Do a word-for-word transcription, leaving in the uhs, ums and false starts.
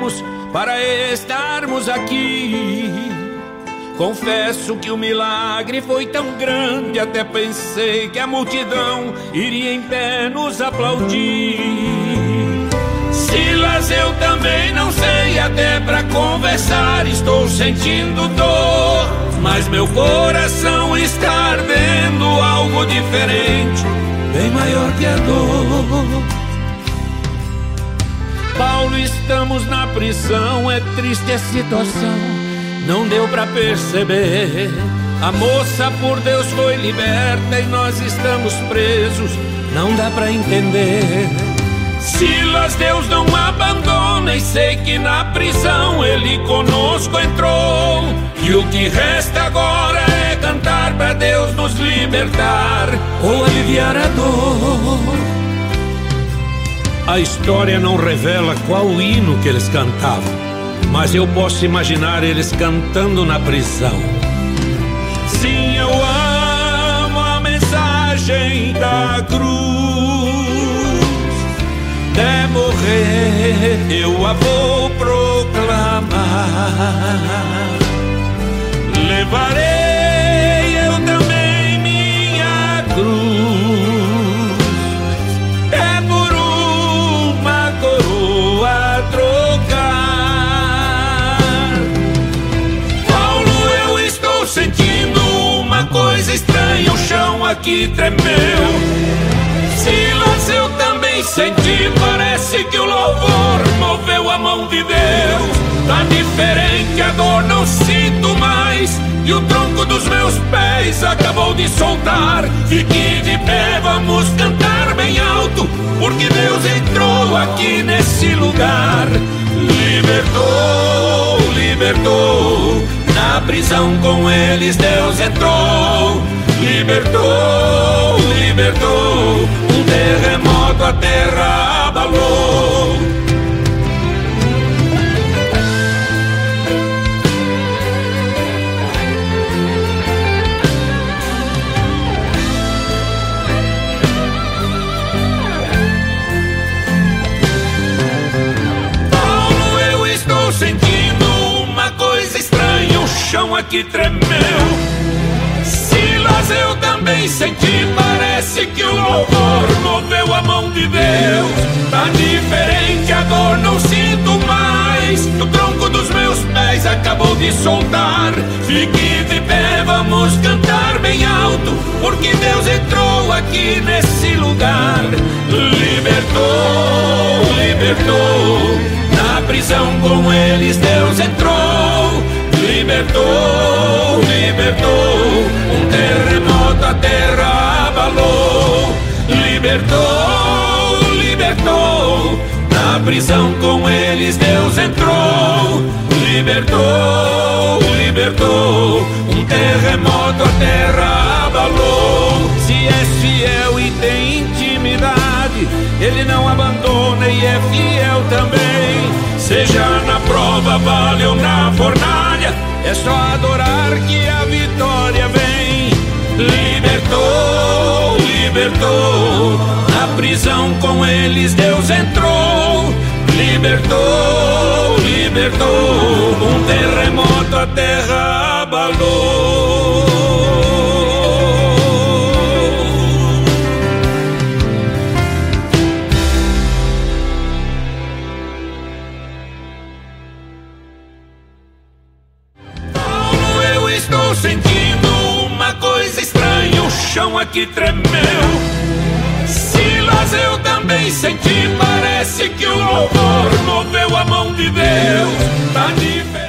Deus para estarmos aqui. Confesso que o milagre foi tão grande, até pensei que a multidão iria em pé nos aplaudir. Silas, eu também não sei, até pra conversar estou sentindo dor, mas meu coração está ardendo algo diferente, bem maior que a dor. Paulo, estamos na prisão, é triste a situação, não deu pra perceber. A moça por Deus foi liberta e nós estamos presos, não dá pra entender. Silas, Deus não abandona e sei que na prisão Ele conosco entrou. E o que resta agora é cantar pra Deus nos libertar ou aliviar a dor. A história não revela qual o hino que eles cantavam, mas eu posso imaginar eles cantando na prisão. Sim, eu amo a mensagem da cruz. Até morrer eu a vou proclamar. Levarei eu também minha cruz, é por uma coroa trocar. Paulo, eu estou sentindo uma coisa estranha, o chão aqui tremeu. Silas, eu também senti, parece que o louvor moveu a mão de Deus. Tá diferente, a dor não sinto mais, e o tronco dos meus pés acabou de soltar. Fique de pé, vamos cantar bem alto, porque Deus entrou aqui nesse lugar. Libertou, libertou, na prisão com eles Deus entrou. Libertou, libertou, um terremoto a terra abalou. Paulo, eu estou sentindo uma coisa estranha, o chão aqui tremeu. Silas, eu também senti, parece que o louvor moveu a mão de Deus. Tá diferente, a dor não sinto mais, o tronco dos meus pés acabou de soltar. Fique de pé, vamos cantar bem alto, porque Deus entrou aqui nesse lugar. Libertou, libertou, na prisão com eles Deus entrou. Libertou, libertou, um terremoto a terra abalou. Libertou, libertou, na prisão com eles Deus entrou. Libertou, libertou, um terremoto a terra abalou. Se és fiel e tem intimidade, Ele não abandona e é fiel também. Seja na prova, vale ou na fornalha, é só adorar que a vitória vem. Libertou, libertou, na prisão com eles Deus entrou. Libertou, libertou, um terremoto a terra abalou. Estou sentindo uma coisa estranha, o chão aqui tremeu. Silas, eu também senti, parece que o louvor moveu a mão de Deus. Tá diferente.